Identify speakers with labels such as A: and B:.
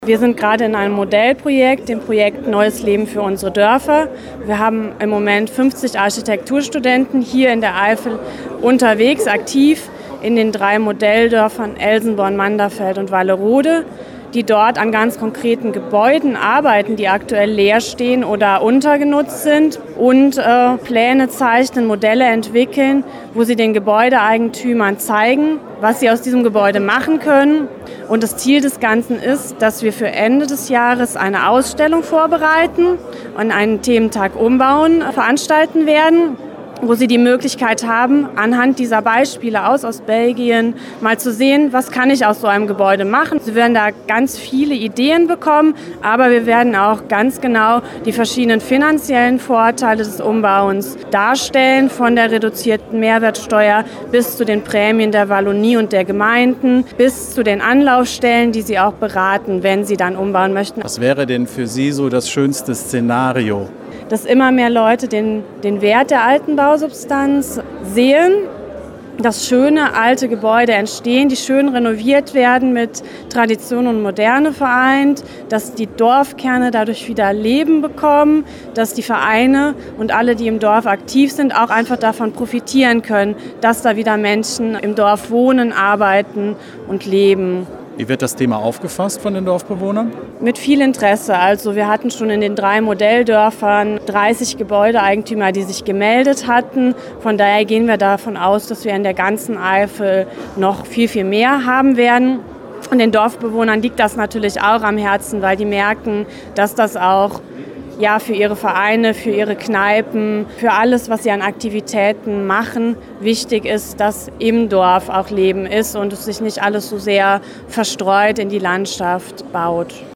A: Wir sind gerade in einem Modellprojekt, dem Projekt Neues Leben für unsere Dörfer. Wir haben im Moment 50 Architekturstudenten hier in der Eifel unterwegs, aktiv in den 3 Modelldörfern Elsenborn, Manderfeld und Wallerode, die dort an ganz konkreten Gebäuden arbeiten, die aktuell leer stehen oder untergenutzt sind und Pläne zeichnen, Modelle entwickeln, wo sie den Gebäudeeigentümern zeigen, was sie aus diesem Gebäude machen können. Und das Ziel des Ganzen ist, dass wir für Ende des Jahres eine Ausstellung vorbereiten und einen Thementag Umbauen veranstalten werden, wo sie die Möglichkeit haben, anhand dieser Beispiele aus Belgien mal zu sehen, was kann ich aus so einem Gebäude machen. Sie werden da ganz viele Ideen bekommen, aber wir werden auch ganz genau die verschiedenen finanziellen Vorteile des Umbauens darstellen, von der reduzierten Mehrwertsteuer bis zu den Prämien der Wallonie und der Gemeinden, bis zu den Anlaufstellen, die sie auch beraten, wenn sie dann umbauen möchten.
B: Was wäre denn für Sie so das schönste Szenario?
A: Dass immer mehr Leute den Wert der alten Bausubstanz sehen, dass schöne alte Gebäude entstehen, die schön renoviert werden, mit Tradition und Moderne vereint, dass die Dorfkerne dadurch wieder Leben bekommen, dass die Vereine und alle, die im Dorf aktiv sind, auch einfach davon profitieren können, dass da wieder Menschen im Dorf wohnen, arbeiten und leben.
B: Wie wird das Thema aufgefasst von den Dorfbewohnern?
A: Mit viel Interesse. Also wir hatten schon in den 3 Modelldörfern 30 Gebäudeeigentümer, die sich gemeldet hatten. Von daher gehen wir davon aus, dass wir in der ganzen Eifel noch viel, viel mehr haben werden. Und den Dorfbewohnern liegt das natürlich auch am Herzen, weil die merken, dass das auch für ihre Vereine, für ihre Kneipen, für alles, was sie an Aktivitäten machen, wichtig ist, dass im Dorf auch Leben ist und es sich nicht alles so sehr verstreut in die Landschaft baut.